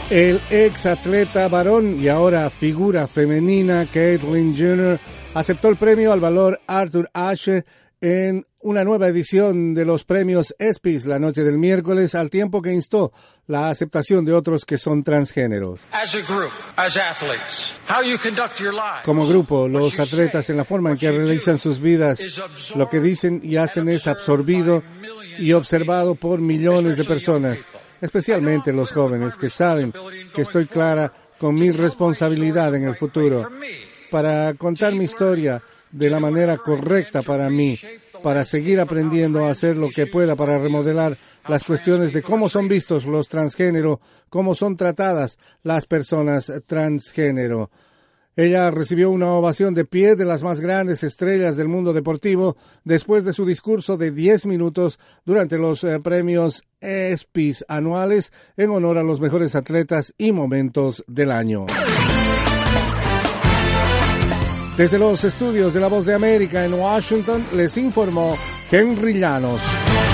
El ex atleta varón y ahora figura femenina Caitlyn Jenner aceptó el premio al valor Arthur Ashe en una nueva edición de los premios ESPYs la noche del miércoles, al tiempo que instó la aceptación de otros que son transgéneros. Como grupo, los atletas, en la forma en que realizan sus vidas, lo que dicen y hacen es absorbido y observado por millones de personas, especialmente los jóvenes que saben que estoy clara con mi responsabilidad en el futuro para contar mi historia de la manera correcta para mí, para seguir aprendiendo a hacer lo que pueda para remodelar las cuestiones de cómo son vistos los transgénero, cómo son tratadas las personas transgénero. Ella recibió una ovación de pie de las más grandes estrellas del mundo deportivo después de su discurso de 10 minutos durante los premios ESPYs anuales en honor a los mejores atletas y momentos del año. Desde los estudios de La Voz de América en Washington les informó Henry Llanos.